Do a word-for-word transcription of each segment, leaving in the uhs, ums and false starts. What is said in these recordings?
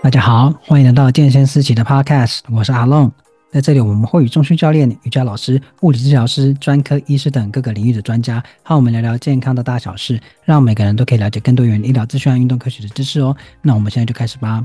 大家好，欢迎来到健身思齐的 Podcast，我是阿龙。在这里，我们会与重训教练、瑜伽老师、物理治疗师、专科医师等各个领域的专家，和我们聊聊健康的大小事，让每个人都可以了解更多元医疗资讯和运动科学的知识哦。那我们现在就开始吧。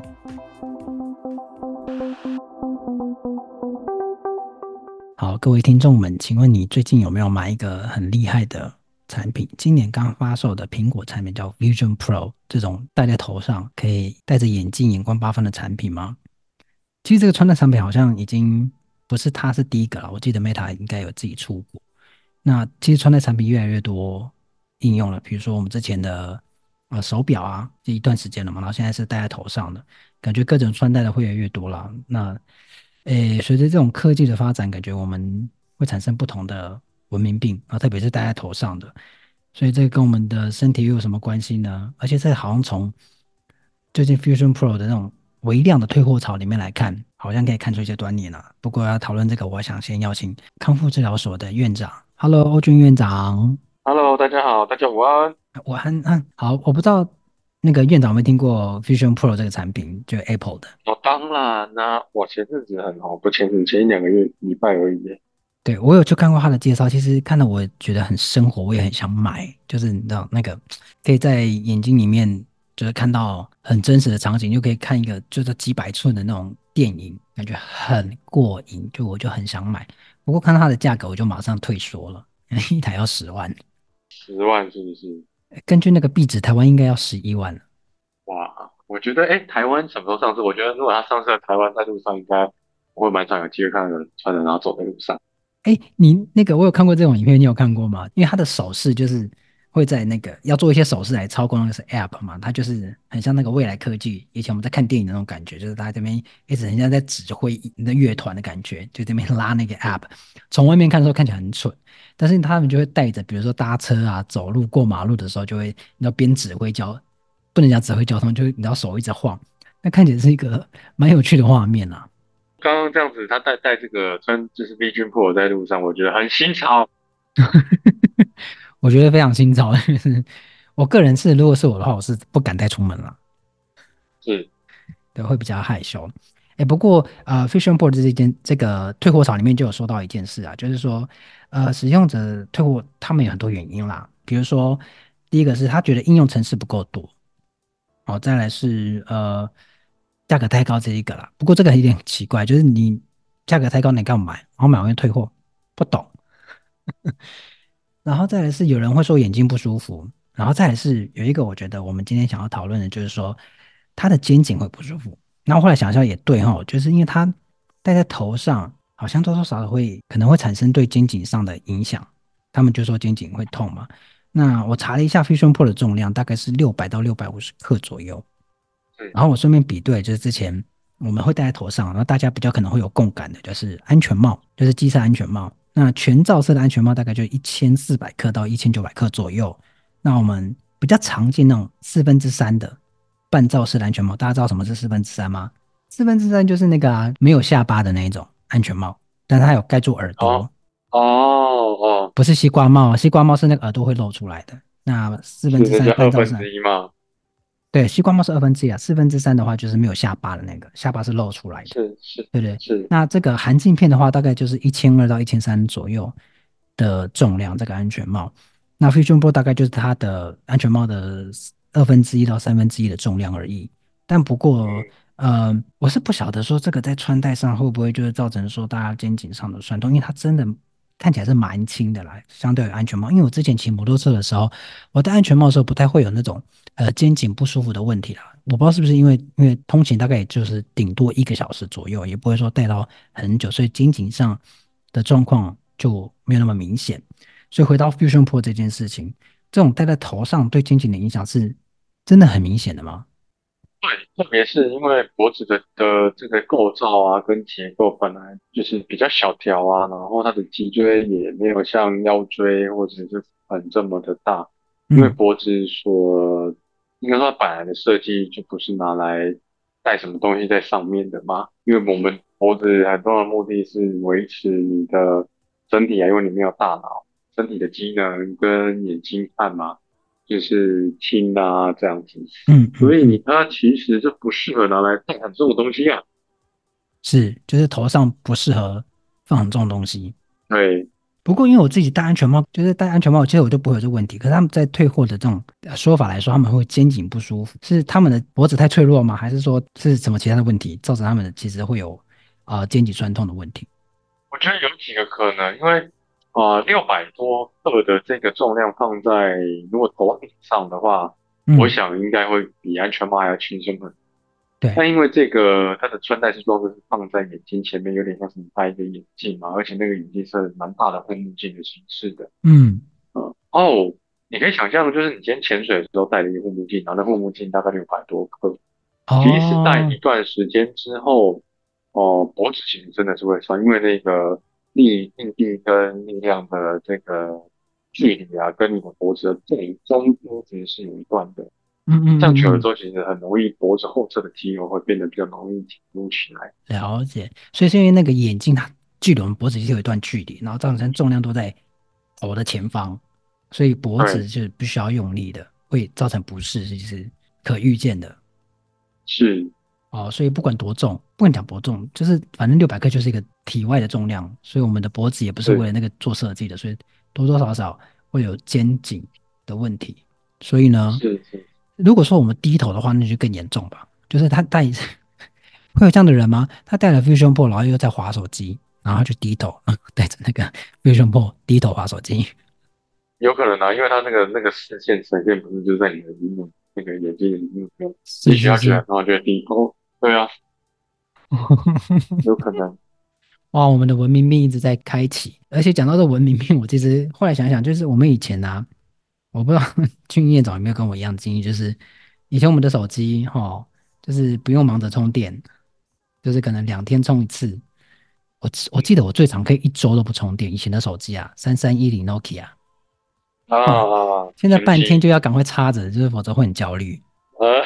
好，各位听众们，请问你最近有没有买一个很厉害的产品？今年刚发售的苹果产品叫 Vision Pro，这种戴在头上可以戴着眼镜眼观八分的产品吗？其实这个穿戴产品好像已经不是它是第一个了，我记得 Meta 应该有自己出过。那其实穿戴产品越来越多应用了，比如说我们之前的呃手表啊，这一段时间了嘛，然后现在是戴在头上的，感觉各种穿戴的会越来越多了。那诶，随着这种科技的发展，感觉我们会产生不同的文明病啊，特别是戴在头上的。所以这个跟我们的身体又有什么关系呢？而且这好像从最近 Fusion Pro 的那种微量的退货潮里面来看，好像可以看出一些端倪呢。不过要讨论这个，我想先邀请康复治疗所的院长，Hello，欧俊院长。 Hello，大家好，大家午安。 我很嗯好，我不知道那个院长有没有听过 Fusion Pro 这个产品，就 Apple 的。 我当然啦，我前阵子很红，不前阵子前一两个月礼拜而已耶。 对，我有去看过他的介绍，其实看到我觉得很生活，我也很想买。就是你知道那个可以在眼睛里面就是看到很真实的场景，又可以看一个就是几百寸的那种电影，感觉很过瘾，就我就很想买。不过看到它的价格，我就马上退缩了，一台要十万， 十万是不是？ 根据那个币值，台湾应该要十一万了。 哇，我觉得哎，台湾什么时候上市？我觉得如果它上市在台湾，在路上应该我会蛮常有机会看到有人穿着然后走在路上。 哎，你那个我有看过这种影片，你有看过吗？因为他的手势就是会在那个要做一些手势来操控那个是 App 嘛，它就是很像那个未来科技，以前我们在看电影的那种感觉，就是大家这边一直很像在指挥你的乐团的感觉，就这边拉那个 App，从外面看的时候看起来很蠢，但是他们就会带着，比如说搭车啊、走路、过马路的时候，就会你要边指挥交，不能讲指挥交通，就是你要手一直晃，那看起来是一个蛮有趣的画面啊。 刚刚这样子，他带带这个穿就是 Vision Pro 在路上，我觉得很新潮。 我觉得非常新潮，就是我个人是，如果是我的话，我是不敢带出门了， 是， 对，会比较害羞。哎，不过呃，Fusion Board 这件这个退货潮里面就有说到一件事啊，就是说，呃，使用者退货他们有很多原因啦，比如说，第一个是他觉得应用程式不够多，哦，再来是呃价格太高这一个啦。不过这个有点奇怪，就是你价格太高，你干嘛买？然后买完又退货，不懂。然后再来是有人会说眼睛不舒服，然后再来是有一个我觉得我们今天想要讨论的就是说他的肩颈会不舒服。然后后来想一下也对哈，就是因为他戴在头上，好像多多少少会可能会产生对肩颈上的影响。他们就说肩颈会痛嘛。那我查了一下 Fusion Pro 的重量大概是六百到六百五十克左右。 是， 然后我顺便比对，就是之前我们会戴在头上，然后大家比较可能会有共感的，就是安全帽，就是机车安全帽。那全罩式的安全帽大概就一千四百克到一千九百克左右。那我们比较常见那种四分之三的半罩式的安全帽，大家知道什么是四分之三吗？四分之三就是那个啊，没有下巴的那一种安全帽，但它有盖住耳哦朵， 哦哦， 不是西瓜帽，西瓜帽是那个耳朵会露出来的。那四分是那之三叫二分半罩式之一吗？ 对，西瓜帽是二分之一啊，四分之三的话就是没有下巴的那个，下巴是露出来的， 是是对不对？ 是， 那这个含镜片的话，大概就是一千二到一千三左右的重量，这个安全帽。那 Fusion Pro 大概就是它的安全帽的二分之一到三分之一的重量而已。但不过， 嗯。 呃，我是不晓得说这个在穿戴上会不会就是造成说大家肩颈上的酸痛，因为它真的看起来是蛮轻的啦，相对于安全帽。因为我之前骑摩托车的时候，我戴安全帽的时候不太会有那种呃肩颈不舒服的问题啦。我不知道是不是因为因为通勤大概也就是顶多一个小时左右，也不会说戴到很久，所以肩颈上的状况就没有那么明显。所以回到 Fusion Pro 这件事情，这种戴在头上对肩颈的影响是真的很明显的吗？ 对，特别是因为脖子的的这个构造啊，跟结构本来就是比较小条啊，然后它的脊椎也没有像腰椎或者是很这么的大，因为嗯， 脖子所应该说它本来的设计就不是拿来带什么东西在上面的嘛，因为我们脖子很重要的目的是维持你的身体啊，因为你没有大脑，身体的机能跟眼睛看嘛。 就是轻啊这样子， 嗯嗯嗯， 所以它其实就不适合拿来带很重的东西啊。 是，就是头上不适合放很重的东西。 对， 不过因为我自己戴安全帽，就是戴安全帽，其实我就不会有这个问题。可是他们在退货的这种呃说法来说，他们会肩颈不舒服，是他们的脖子太脆弱吗？还是说是什么其他的问题造成他们的其实会有啊、呃肩颈酸痛的问题？ 我觉得有几个可能，因为啊六百多克的这个重量放在如果头顶上的话，我嗯， 想应该会比安全帽还要轻松很多。 对， 但因为这个它的穿戴式装置是放在眼睛前面，有点像是你戴一个眼镜嘛，而且那个眼镜是蛮大的护目镜的形式的。 嗯， 嗯，哦，你可以想象，就是你今天潜水的时候戴了一个护目镜，然后那护目镜大概六百多克，其实戴哦， 一段时间之后，哦，脖子其实真的是会酸，因为那个力力臂跟力量的这个距离啊，跟你的脖子的这里中间其实是有一段的。 嗯嗯这样嗯嗯， 久了之后，其实很容易脖子后侧的肌肉会变得比较容易挺撸起来。 了解。所以是因为那个眼镜它距离我们脖子其实有一段距离，然后造成重量都在头的前方，所以脖子对， 是必须要用力的，会造成不适，这是可预见的。 是哦，所以不管多重，不管讲多重，就是反正六百克就是一个体外的重量，所以我们的脖子也不是为是了那个做设计的，所以多多少少会有肩颈的问题。所以呢， 是是， 如果说我们低头的话，那就更严重吧。就是他戴会有这样的人吗？他戴了 Vision Pro，然后又在滑手机，然后他就低头，戴着那个 Vision Pro 低头滑手机。 有可能啊，因为它那个那个视线呈现不是就在你的荧幕那个眼睛的荧幕边，也是许他觉得， 是是， 然后觉得低头，对啊，有可能， 哇，我们的文明病一直在开启，而且讲到这文明病，我其实后来想想，就是我们以前啊，我不知道俊彦总有没有跟我一样经历，就是以前我们的手机哈、就是不用忙着充电，就是可能两天充一次。我我记得我最长可以一周都不充电，以前的手机啊，三三一零 Nokia 哦， 啊， 现在半天神奇， 就要赶快插着，就是否则会很焦虑。 呃，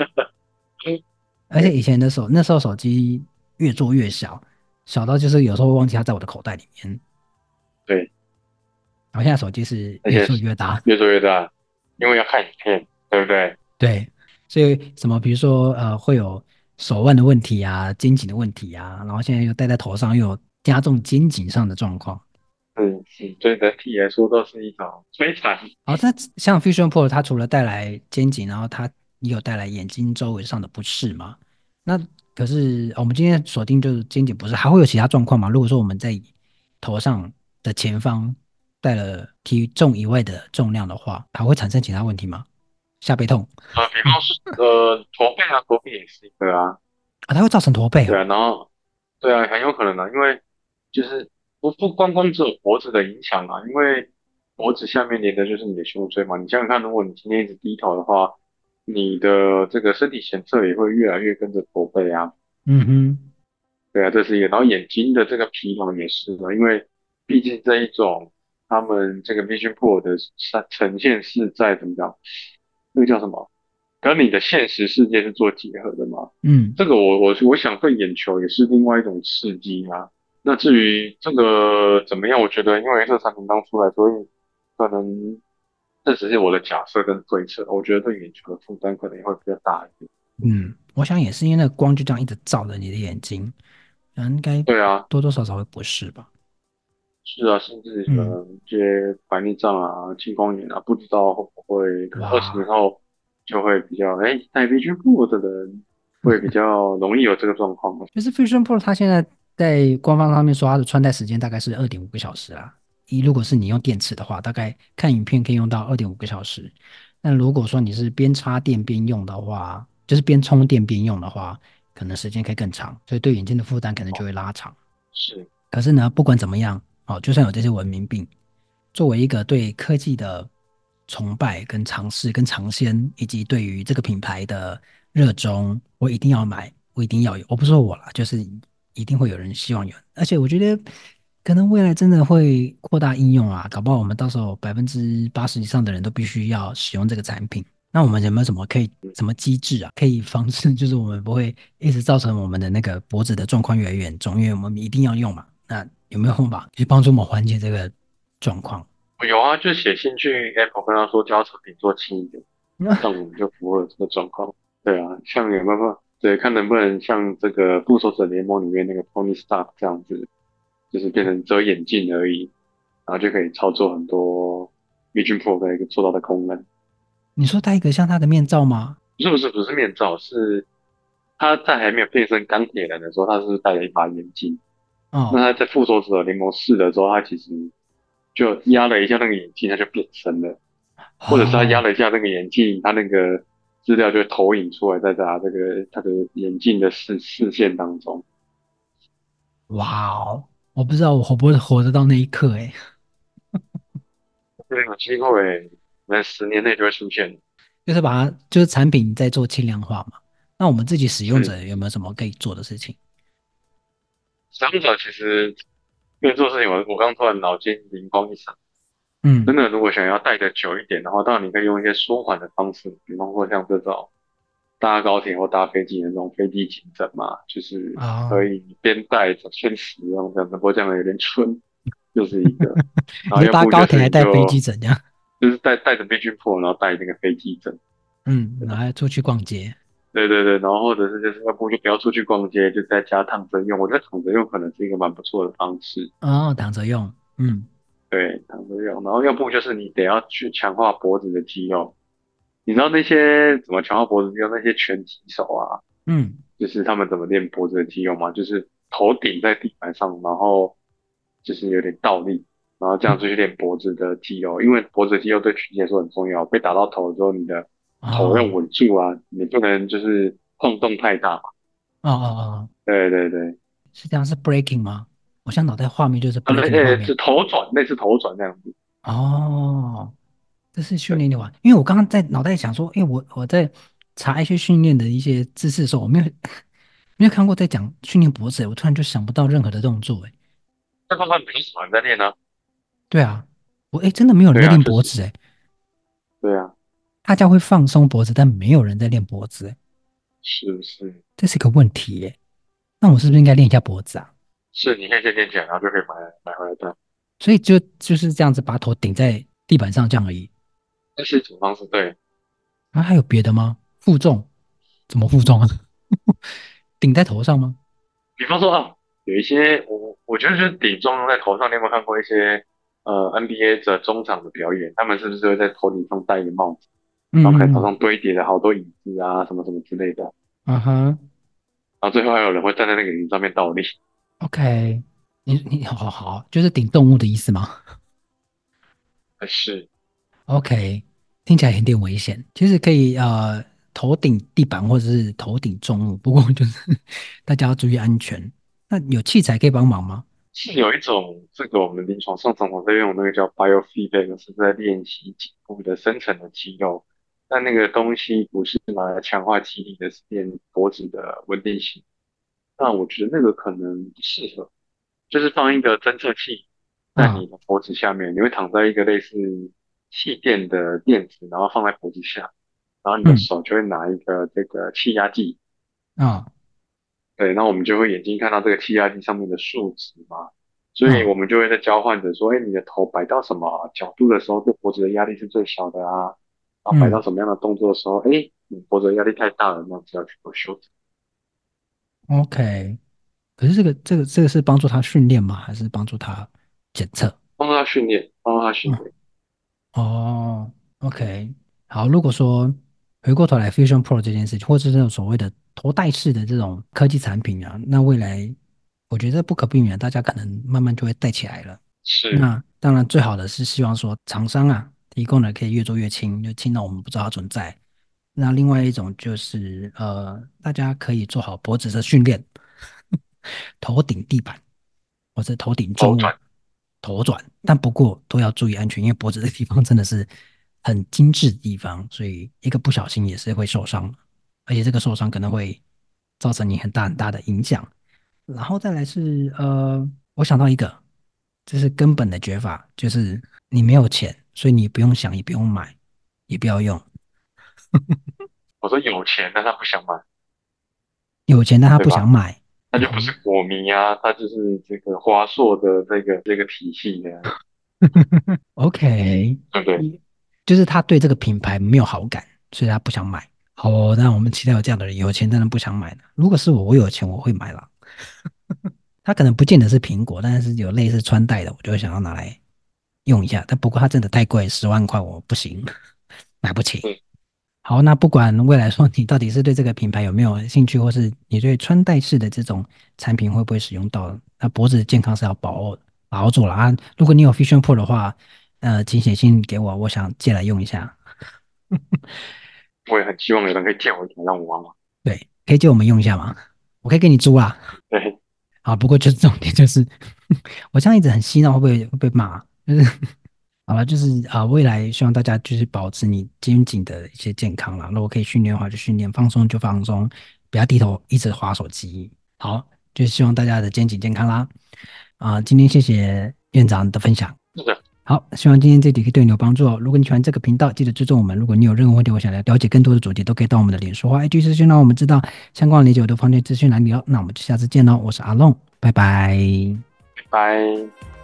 而且以前的手那时候手机越做越小，小到就是有时候会忘记它在我的口袋里面。 对， 然后现在手机是越而且是做越大， 越做越大，因为要看影片，对不对？ 对，所以什么比如说呃会有手腕的问题啊、肩颈的问题啊，然后现在又戴在头上，又有加重肩颈上的状况。 嗯嗯，对整体来说都是一种摧残。 好，那像 Fusion Pro 它除了带来肩颈，然后它也有带来眼睛周围上的不适嘛？那可是我们今天锁定就是肩颈不适，还会有其他状况吗？如果说我们在头上的前方带了体重以外的重量的话，还会产生其他问题吗？下背痛呃，比方说，呃，驼背啊，驼背也是一个啊， 啊，它会造成驼背对啊， 哦。 然后对啊，很有可能啊，因为就是不不光光只有脖子的影响啊，因为脖子下面连的就是你的胸椎嘛。你想想看，如果你今天一直低头的话，你的这个身体前侧也会越来越跟着驼背啊。 嗯哼， 对啊，这是一个。然后眼睛的这个疲劳也是的，因为毕竟这一种他们这个 Vision Pro 的呈呈现是在怎么讲，那个叫什么，跟你的现实世界是做结合的嘛。 嗯。 这个我我我想对眼球也是另外一种刺激啊。那至于这个怎么样，我觉得因为这个产品刚出来，所以可能这只是我的假设跟推测。我觉得对眼球的负担可能也会比较大一点。 嗯，我想也是因为那个光就这样一直照着你的眼睛，嗯，应该对啊， 多多少少会不适吧。 是啊，甚至可嗯， 能一些白内障啊、青光眼啊，不知道会不会可能二十年哇， 后就会比较，哎，戴 Vision Pro 的人会比较容易有这个状况。 就是 Fusion Pro 它现在在官方上面说它的穿戴时间大概是二点五个小时啦。一如果是你用电池的话，大概看影片可以用到二点五个小时。那如果说你是边插电边用的话，就是边充电边用的话，可能时间可以更长，所以对眼睛的负担可能就会拉长。 是， 可是呢，不管怎么样，哦，就算有这些文明病，作为一个对科技的崇拜、跟尝试、跟尝鲜，以及对于这个品牌的热衷，我一定要买，我一定要有。我不说我啦，就是一定会有人希望有。而且我觉得，可能未来真的会扩大应用啊，搞不好我们到时候百分之八十以上的人都必须要使用这个产品。那我们有没有什么可以什么机制啊，可以防止就是我们不会一直造成我们的那个脖子的状况越来越严重，因为我们一定要用嘛。那有没有办法去帮助我们缓解这个状况？ 有啊，就写信去 Apple 跟他说叫他产品做轻一点，这样我们就不会有这个状况。对啊，像有没有对，看能不能像这个复仇者联盟里面那个 Tony Stark 这样子，就是变成遮眼镜而已，然后就可以操作很多 Vision Pro 可以做到的功能。 你说戴一个像他的面罩吗？ 不是不是不是面罩，是他在还没有变身钢铁人的时候，他是戴了一把眼镜。那哦他在复仇者联盟四的时候，他其实就压了一下那个眼镜，他就变身了。或者是他压哦， 了一下那个眼镜，他那个资料就会投影出来，在他这个他的眼镜的视视线当中。 哇哦，我不知道我活不会活得到那一刻诶， 这个有机会，那十年内就会出现。 就是把它就是产品在做轻量化嘛。那我们自己使用是， 者有没有什么可以做的事情？ 使用者其实因为做事情我，我刚突然脑筋灵光一闪，真嗯的如果想要戴的久一点的话，当然你可以用一些舒缓的方式，比方说像这种搭高铁或搭飞机的那种飞机颈枕嘛，就是可啊， 以边戴着边使用这样子，不过这样有点蠢，就是一个。然后你说搭要不就是高铁还带飞机你就怎样？ 就是带带着 Vision Pro，然后带那个飞机枕， 嗯， 对吧？ 然后出去逛街对对对，然后或者是就是要不就不要出去逛街，就在家躺着用。我觉得躺着用可能是一个蛮不错的方式， 哦，躺着用，嗯对，躺着用。然后要不就是你得要去强化脖子的肌肉。你知道那些怎么强化脖子肌肉？那些拳击手啊， 嗯就是他们怎么练脖子的肌肉吗？就是头顶在地板上，然后就是有点倒立，然后这样嗯， 子去练脖子的肌肉。因为脖子的肌肉对拳击来说很重要，被打到头之后，你的头要哦稳住啊，你不能就是晃动太大嘛。 哦哦哦， 对对对， 是这样是 breaking 吗？我现在脑袋画面就是啊，类 breaking 的画呃， 面。 是头转，类似头转那样子。 哦，这是训对， 练的话，因为我刚刚在脑袋想说，因为我我在查一些训练的一些知识的时候，我没有没有看过在讲训练脖子，我突然就想不到任何的动作，哎， 那他们比较少人在练呢。 对啊，我哎真的没有人在对啊，就是练脖子，哎， 对啊， 大家会放松脖子，但没有人在练脖子，哎， 是不是？ 这是一个问题，哎，那我是不是应该练一下脖子啊？ 是，你可以先练起来，然后就可以买买回来戴。 所以就就是这样子把头顶在地板上这样而已， 这是一种方式，对。 啊，还有别的吗？负重怎么负重啊？顶在头上吗？ 比方说啊，有一些我我觉得就是顶重用在头上，你有没有看过一些呃 N B A 的中场的表演？他们是不是会在头顶上戴一个帽子，然后可能头嗯嗯上堆叠了好多椅子啊，什么什么之类的， 嗯，啊哈。 然后最后还有人会站在那个椅子上面倒立。 OK，你你好好好，就是顶动物的意思吗是， ？OK，听起来有点危险。其实可以呃头顶地板或者是头顶重物，不过就是大家要注意安全。那有器材可以帮忙吗？ 是有一种这个我们临床上常常在用那个叫 biofeedback，是在练习颈部的深层的肌肉。但那个东西不是拿来强化肌力的，是练脖子的稳定性。那我觉得那个可能不适合。就是放一个侦测器在啊你的脖子下面，你会躺在一个类似气垫的垫子，然后放在脖子下，然后你的嗯手就会拿一个这个气压计， 啊对，那我们就会眼睛看到这个气压计上面的数值嘛，所以啊我们就会在交换着说，哎，你的头摆到什么角度的时候，对脖子的压力是最小的啊，然后摆到嗯什么样的动作的时候，哎，你脖子的压力太大了，那就要去做修正。 ，OK。可是这个这个这个是帮助他训练吗？还是帮助他检测？ 帮助他训练，帮助他训嗯练。 哦，OK，好。如果说回过头来，Fusion Pro 这件事情，或者是这种所谓的头戴式的这种科技产品啊，那未来我觉得不可避免，大家可能慢慢就会带起来了。 是， 那当然，最好的是希望说厂商啊提供的可以越做越轻，就轻到我们不知道它存在。那另外一种就是呃，大家可以做好脖子的训练，头顶地板或者头顶重物， 头转。 头转，但不过都要注意安全，因为脖子的地方真的是很精致的地方，所以一个不小心也是会受伤，而且这个受伤可能会造成你很大很大的影响。然后再来是呃，我想到一个，这是根本的绝法，就是你没有钱，所以你不用想，也不用买，也不要用。 我说有钱，但他不想买， 有钱但他不想对吧？ 买， 他就不哦， 是果迷啊，他就是这个华硕的这个这个体系的。 OK， 对不对？ 嗯就是他对这个品牌没有好感，所以他不想买。好哦，那我们期待有这样的人，有钱但是不想买的。如果是我，我有钱我会买啦。他可能不见得是苹果，但是有类似穿戴的，我就会想要拿来用一下。但不过它真的太贵，十万块我不行，买不起。 嗯， 好，那不管未来说你到底是对这个品牌有没有兴趣，或是你对穿戴式的这种产品会不会使用到，那脖子的健康是要把握把握住了啊。如果你有 Vision Pro 的话，呃，请写信给我，我想借来用一下。 我也很希望有人可以借我一台让我玩玩。 对，可以借我们用一下吗？我可以给你租啦。 对， 啊，不过就是重点就是，我这样一直很嬉闹，会不会会被骂？就是好了，就是啊、呃未来希望大家就是保持你肩颈的一些健康啦。如果可以训练的话，就训练；放松就放松，不要低头一直划手机。好，就是希望大家的肩颈健康啦。啊、今天谢谢院长的分享。 是的， 好，希望今天这集可以对你有帮助哦。如果你喜欢这个频道，记得追踪我们。如果你有任何问题，我想来了解更多的主题，都可以到我们的脸书或 I G 私讯，让我们知道相关的理解我都放在资讯栏里哦。那我们就下次见喽，我是阿龙，拜拜。 拜拜。